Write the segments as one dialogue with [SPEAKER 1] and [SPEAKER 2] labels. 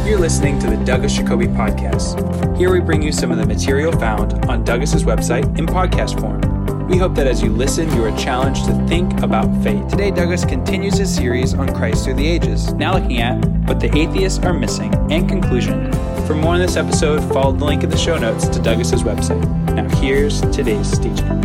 [SPEAKER 1] You're listening to the Douglas Jacoby Podcast. Here we bring you some of the material found on Douglas's website in podcast form. We hope that as you listen, you are challenged to think about faith. Today, Douglas continues his series on Christ through the ages, now looking at what the atheists are missing and conclusion. For more on this episode, follow the link in the show notes to Douglas's website. Now here's today's teaching.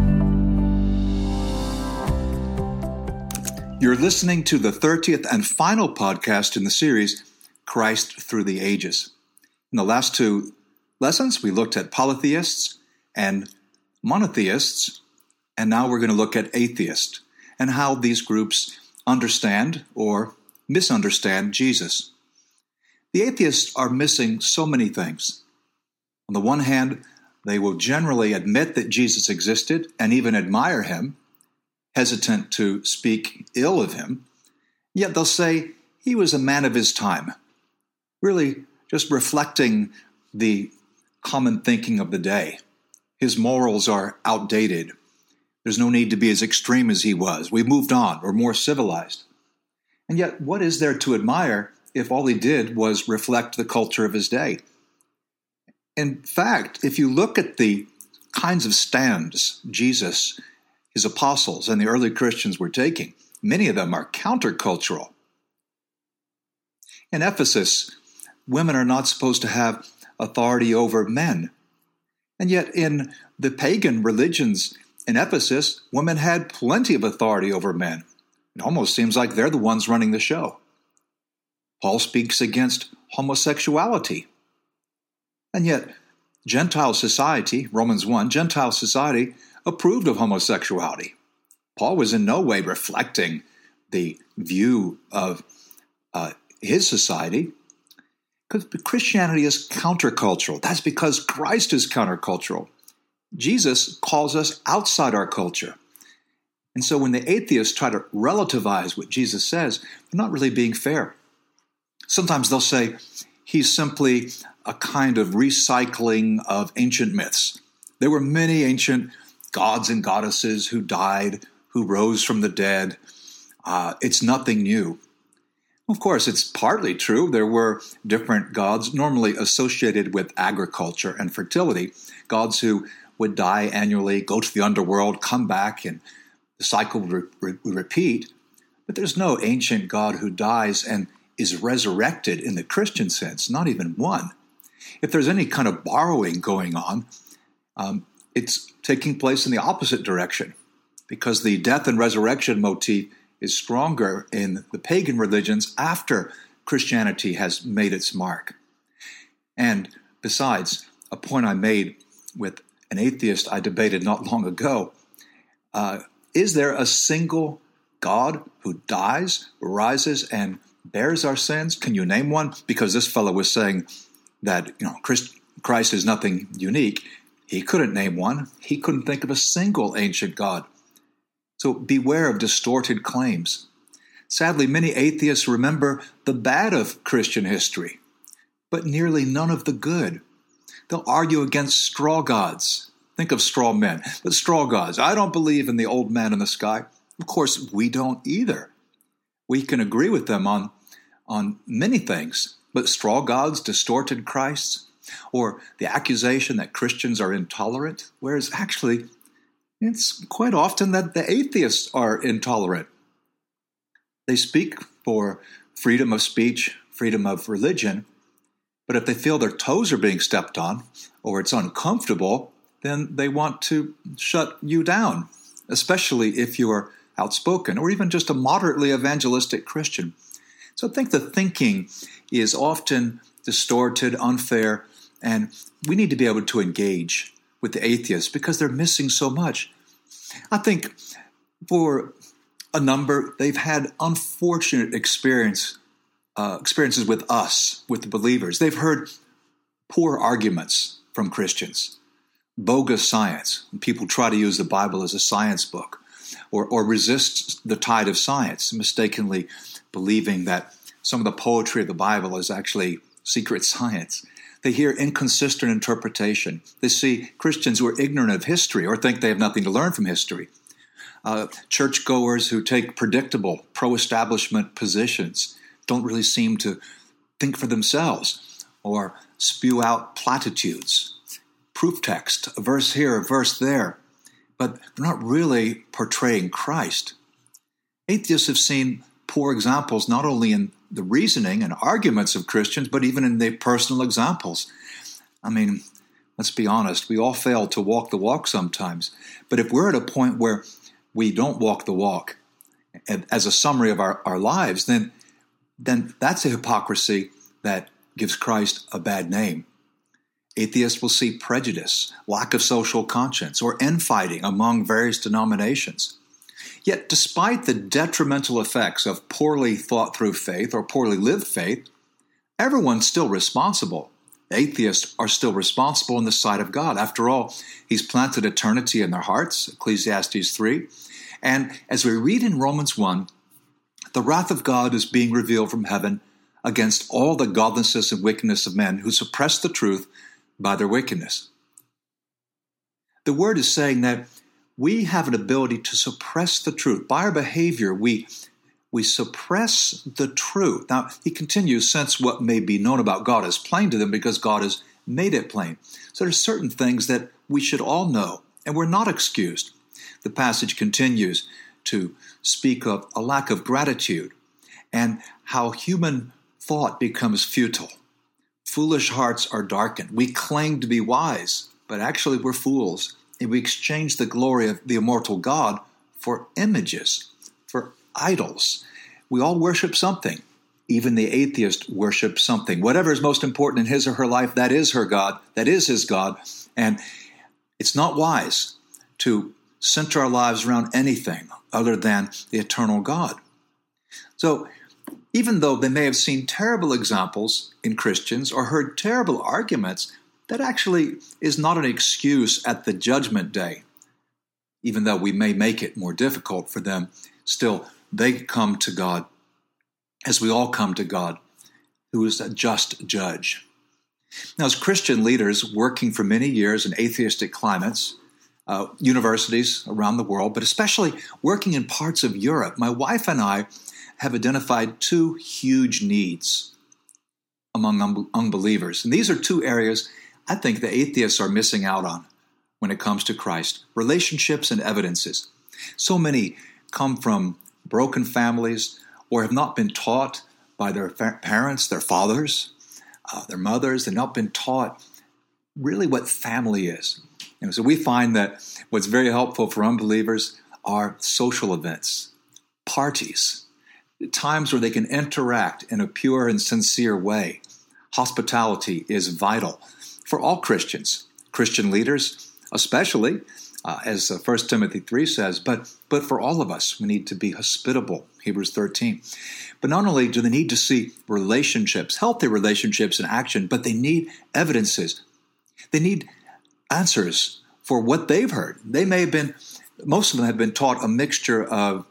[SPEAKER 2] You're listening to the 30th and final podcast in the series, Christ Through the Ages. In the last two lessons, we looked at polytheists and monotheists, and now we're going to look at atheists and how these groups understand or misunderstand Jesus. The atheists are missing so many things. On the one hand, they will generally admit that Jesus existed and even admire him, hesitant to speak ill of him, yet they'll say he was a man of his time, really just reflecting the common thinking of the day. His morals are outdated. There's no need to be as extreme as he was. We've moved on. We're more civilized. And yet, what is there to admire if all he did was reflect the culture of his day? In fact, if you look at the kinds of stands Jesus, his apostles, and the early Christians were taking, many of them are countercultural. In Ephesus, women are not supposed to have authority over men. And yet in the pagan religions in Ephesus, women had plenty of authority over men. It almost seems like they're the ones running the show. Paul speaks against homosexuality. And yet Gentile society, Romans 1, Gentile society approved of homosexuality. Paul was in no way reflecting the view of his society. Because Christianity is countercultural. That's because Christ is countercultural. Jesus calls us outside our culture. And so when the atheists try to relativize what Jesus says, they're not really being fair. Sometimes they'll say he's simply a kind of recycling of ancient myths. There were many ancient gods and goddesses who died, who rose from the dead. It's nothing new. Of course, it's partly true. There were different gods normally associated with agriculture and fertility, gods who would die annually, go to the underworld, come back, and the cycle would repeat. But there's no ancient god who dies and is resurrected in the Christian sense, not even one. If there's any kind of borrowing going on, it's taking place in the opposite direction, because the death and resurrection motif is stronger in the pagan religions after Christianity has made its mark. And besides, a point I made with an atheist I debated not long ago, is there a single God who dies, rises, and bears our sins? Can you name one? Because this fellow was saying that Christ is nothing unique. He couldn't name one. He couldn't think of a single ancient God. So beware of distorted claims. Sadly, many atheists remember the bad of Christian history, but nearly none of the good. They'll argue against straw gods. Think of straw men, but straw gods. I don't believe in the old man in the sky. Of course, we don't either. We can agree with them on many things, but straw gods, distorted Christs, or the accusation that Christians are intolerant, whereas actually it's quite often that the atheists are intolerant. They speak for freedom of speech, freedom of religion, but if they feel their toes are being stepped on or it's uncomfortable, then they want to shut you down, especially if you are outspoken or even just a moderately evangelistic Christian. So I think the thinking is often distorted, unfair, and we need to be able to engage with the atheists because they're missing so much. I think for a number, they've had unfortunate experiences with us, with the believers. They've heard poor arguments from Christians, bogus science. People try to use the Bible as a science book or resist the tide of science, mistakenly believing that some of the poetry of the Bible is actually secret science. They hear inconsistent interpretation. They see Christians who are ignorant of history or think they have nothing to learn from history. Churchgoers who take predictable pro-establishment positions don't really seem to think for themselves or spew out platitudes, proof text, a verse here, a verse there, but they're not really portraying Christ. Atheists have seen poor examples not only in the reasoning and arguments of Christians, but even in their personal examples. I mean, let's be honest, we all fail to walk the walk sometimes. But if we're at a point where we don't walk the walk as a summary of our lives, then that's a hypocrisy that gives Christ a bad name. Atheists will see prejudice, lack of social conscience, or infighting among various denominations. Yet, despite the detrimental effects of poorly thought through faith or poorly lived faith, everyone's still responsible. Atheists are still responsible in the sight of God. After all, He's planted eternity in their hearts, Ecclesiastes 3. And as we read in Romans 1, the wrath of God is being revealed from heaven against all the godlessness and wickedness of men who suppress the truth by their wickedness. The word is saying that we have an ability to suppress the truth. By our behavior, we suppress the truth. Now, he continues, since what may be known about God is plain to them because God has made it plain. So there's certain things that we should all know, and we're not excused. The passage continues to speak of a lack of gratitude and how human thought becomes futile. Foolish hearts are darkened. We claim to be wise, but actually we're fools. And we exchange the glory of the immortal God for images, for idols. We all worship something. Even the atheist worships something. Whatever is most important in his or her life, that is her God, that is his God. And it's not wise to center our lives around anything other than the eternal God. So, even though they may have seen terrible examples in Christians or heard terrible arguments, that actually is not an excuse at the judgment day. Even though we may make it more difficult for them, still they come to God, as we all come to God, who is a just judge. Now, as Christian leaders working for many years in atheistic climates, universities around the world, but especially working in parts of Europe, my wife and I have identified two huge needs among unbelievers. And these are two areas I think the atheists are missing out on when it comes to Christ: relationships and evidences. So many come from broken families or have not been taught by their parents, their fathers, their mothers. They've not been taught really what family is. And so we find that what's very helpful for unbelievers are social events, parties, times where they can interact in a pure and sincere way. Hospitality is vital for all Christians, Christian leaders especially, as 1 Timothy 3 says, but for all of us, we need to be hospitable, Hebrews 13. But not only do they need to see relationships, healthy relationships in action, but they need evidences. They need answers for what they've heard. They may have been, most of them have been taught a mixture of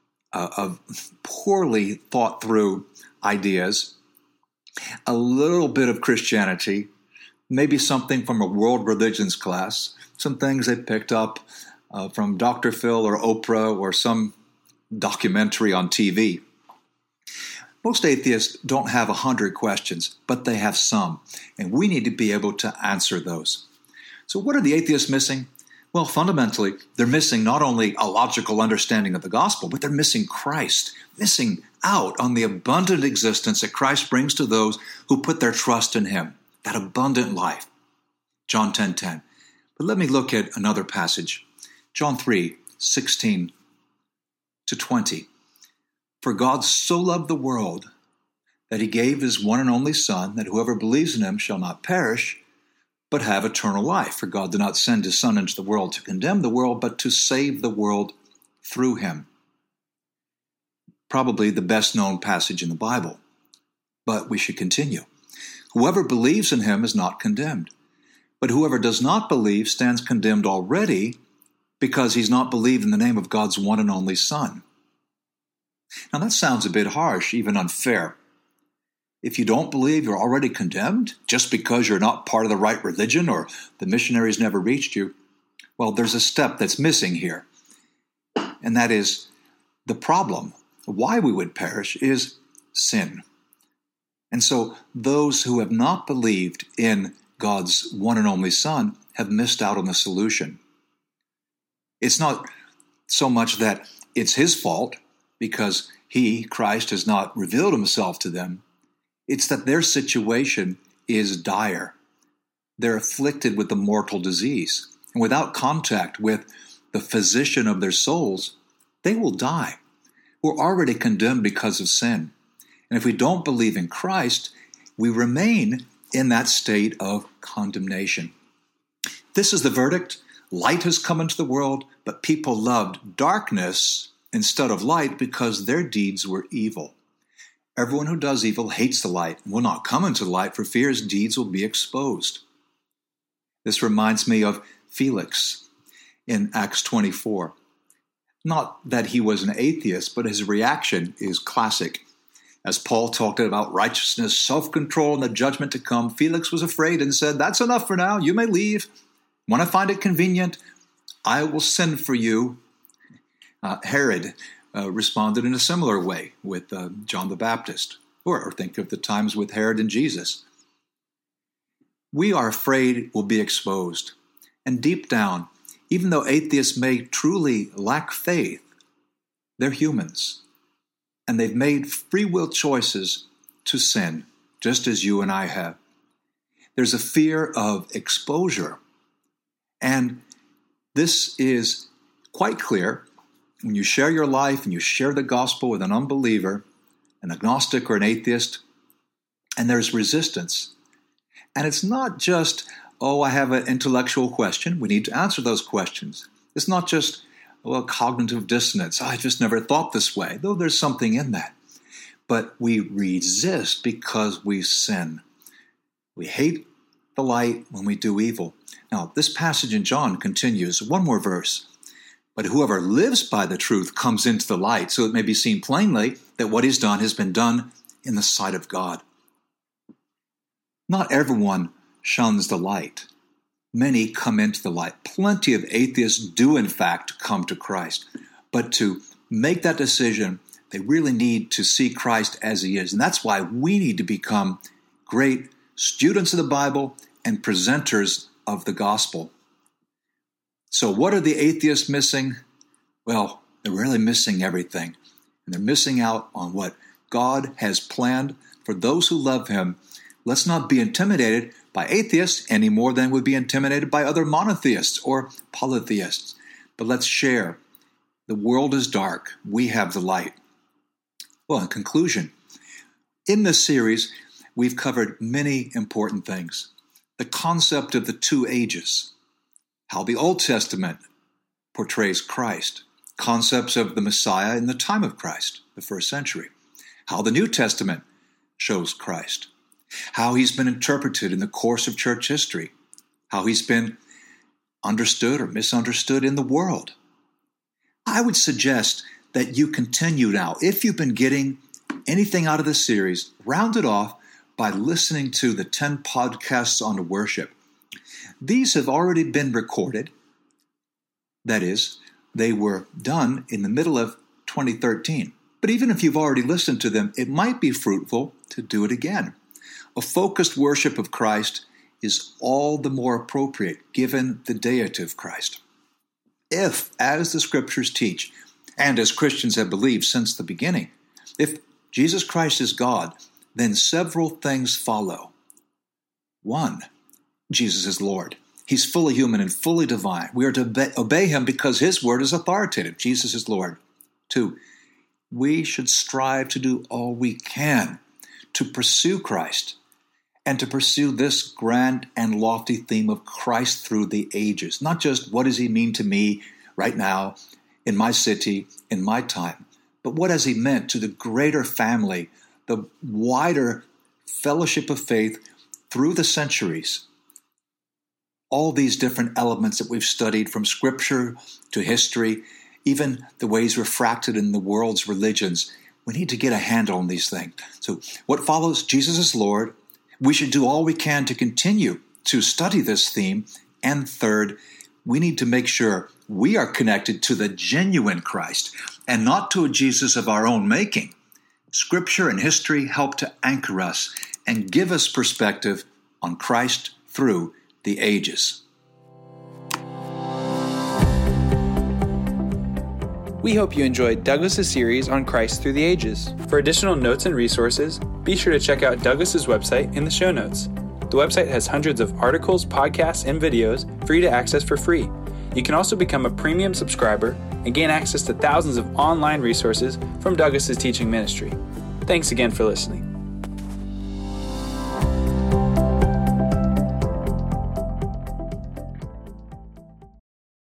[SPEAKER 2] poorly thought through ideas, a little bit of Christianity, maybe something from a world religions class, some things they picked up from Dr. Phil or Oprah or some documentary on TV. Most atheists don't have 100 questions, but they have some, and we need to be able to answer those. So what are the atheists missing? Well, fundamentally, they're missing not only a logical understanding of the gospel, but they're missing Christ, missing out on the abundant existence that Christ brings to those who put their trust in Him, that abundant life. John 10:10. But let me look at another passage. John 3:16 to 20. For God so loved the world that He gave His one and only Son, that whoever believes in Him shall not perish, but have eternal life. For God did not send His Son into the world to condemn the world, but to save the world through Him. Probably the best known passage in the Bible. But we should continue. Whoever believes in Him is not condemned. But whoever does not believe stands condemned already, because he's not believed in the name of God's one and only Son. Now that sounds a bit harsh, even unfair. If you don't believe, you're already condemned just because you're not part of the right religion or the missionaries never reached you. Well, there's a step that's missing here. And that is the problem. Why we would perish is sin. And so those who have not believed in God's one and only Son have missed out on the solution. It's not so much that it's his fault because he, Christ, has not revealed himself to them. It's that their situation is dire. They're afflicted with the mortal disease. And without contact with the physician of their souls, they will die. We're already condemned because of sin. And if we don't believe in Christ, we remain in that state of condemnation. This is the verdict. Light has come into the world, but people loved darkness instead of light because their deeds were evil. Everyone who does evil hates the light and will not come into the light for fear his deeds will be exposed. This reminds me of Felix in Acts 24. Not that he was an atheist, but his reaction is classic. As Paul talked about righteousness, self-control, and the judgment to come, Felix was afraid and said, "That's enough for now. You may leave. When I find it convenient, I will send for you." Herod responded in a similar way with John the Baptist, or think of the times with Herod and Jesus. We are afraid we'll be exposed. And deep down, even though atheists may truly lack faith, they're humans. And they've made free will choices to sin, just as you and I have. There's a fear of exposure. And this is quite clear when you share your life and you share the gospel with an unbeliever, an agnostic or an atheist, and there's resistance. And it's not just, I have an intellectual question. We need to answer those questions. It's not just, cognitive dissonance. I just never thought this way, though there's something in that. But we resist because we sin. We hate the light when we do evil. Now, this passage in John continues. One more verse. But whoever lives by the truth comes into the light, so it may be seen plainly that what he's done has been done in the sight of God. Not everyone shuns the light. Many come into the light. Plenty of atheists do, in fact, come to Christ. But to make that decision, they really need to see Christ as he is. And that's why we need to become great students of the Bible and presenters of the gospel. So what are the atheists missing? Well, they're really missing everything. And they're missing out on what God has planned for those who love him. Let's not be intimidated by atheists any more than we'd be intimidated by other monotheists or polytheists. But let's share. The world is dark. We have the light. Well, in conclusion, in this series, we've covered many important things. The concept of the two ages, how the Old Testament portrays Christ, concepts of the Messiah in the time of Christ, the first century, how the New Testament shows Christ, how he's been interpreted in the course of church history, how he's been understood or misunderstood in the world. I would suggest that you continue now. If you've been getting anything out of this series, round it off by listening to the 10 podcasts on worship. These have already been recorded. That is, they were done in the middle of 2013. But even if you've already listened to them, it might be fruitful to do it again. A focused worship of Christ is all the more appropriate given the deity of Christ. If, as the scriptures teach, and as Christians have believed since the beginning, if Jesus Christ is God, then several things follow. 1, Jesus is Lord. He's fully human and fully divine. We are to obey him because his word is authoritative. Jesus is Lord. 2, we should strive to do all we can to pursue Christ and to pursue this grand and lofty theme of Christ through the ages. Not just what does he mean to me right now, in my city, in my time, but what has he meant to the greater family, the wider fellowship of faith through the centuries. All these different elements that we've studied from scripture to history, even the ways refracted in the world's religions, we need to get a handle on these things. So what follows? Jesus is Lord. We should do all we can to continue to study this theme. And third, we need to make sure we are connected to the genuine Christ and not to a Jesus of our own making. Scripture and history help to anchor us and give us perspective on Christ through the ages.
[SPEAKER 1] We hope you enjoyed Douglas's series on Christ through the ages. For additional notes and resources, be sure to check out Douglas's website in the show notes. The website has hundreds of articles, podcasts, and videos for you to access for free. You can also become a premium subscriber and gain access to thousands of online resources from Douglas's teaching ministry. Thanks again for listening.